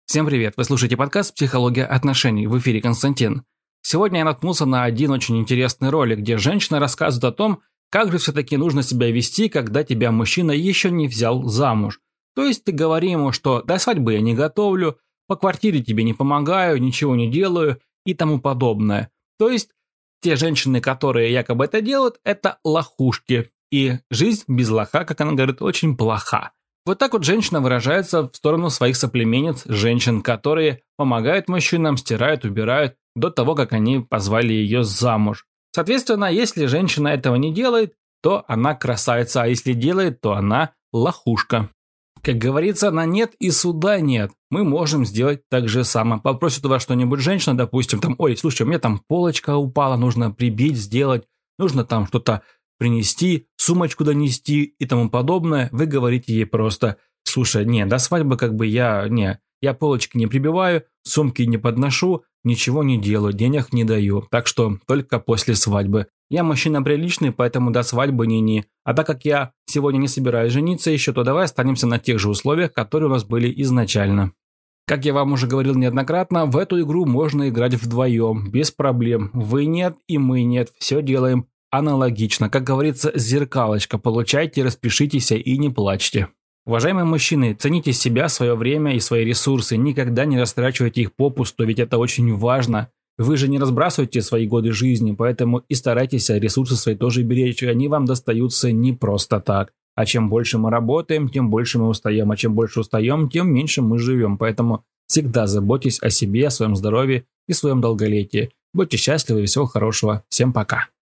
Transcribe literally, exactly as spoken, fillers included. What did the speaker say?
Всем привет! Вы слушаете подкаст «Психология отношений». В эфире Константин. Сегодня я наткнулся на один очень интересный ролик, где женщина рассказывает о том, как же все-таки нужно себя вести, когда тебя мужчина еще не взял замуж. То есть ты говори ему, что до свадьбы я не готовлю, по квартире тебе не помогаю, ничего не делаю и тому подобное. То есть те женщины, которые якобы это делают, это лохушки. И жизнь без лоха, как она говорит, очень плоха. Вот так вот женщина выражается в сторону своих соплеменниц, женщин, которые помогают мужчинам, стирают, убирают до того, как они позвали ее замуж. Соответственно, если женщина этого не делает, то она красавица, а если делает, то она лохушка. Как говорится, на нет и суда нет. Мы можем сделать так же самое. Попросит у вас что-нибудь женщина, допустим, там, ой, слушай, у меня там полочка упала, нужно прибить, сделать, нужно там что-то принести, сумочку донести и тому подобное, вы говорите ей просто: слушай, не, до свадьбы как бы я, не, я полочки не прибиваю, сумки не подношу, ничего не делаю, денег не даю, так что только после свадьбы. Я мужчина приличный, поэтому до свадьбы не-не. А так как я сегодня не собираюсь жениться еще, то давай останемся на тех же условиях, которые у нас были изначально. Как я вам уже говорил неоднократно, в эту игру можно играть вдвоем, без проблем. Вы нет и мы нет, все делаем аналогично. Как говорится, зеркалочка. Получайте, распишитесь и не плачьте. Уважаемые мужчины, цените себя, свое время и свои ресурсы. Никогда не растрачивайте их попусту, ведь это очень важно. Вы же не разбрасываете свои годы жизни, поэтому и старайтесь ресурсы свои тоже беречь. Они вам достаются не просто так. А чем больше мы работаем, тем больше мы устаем. А чем больше устаем, тем меньше мы живем. Поэтому всегда заботьтесь о себе, о своем здоровье и своем долголетии. Будьте счастливы и всего хорошего. Всем пока.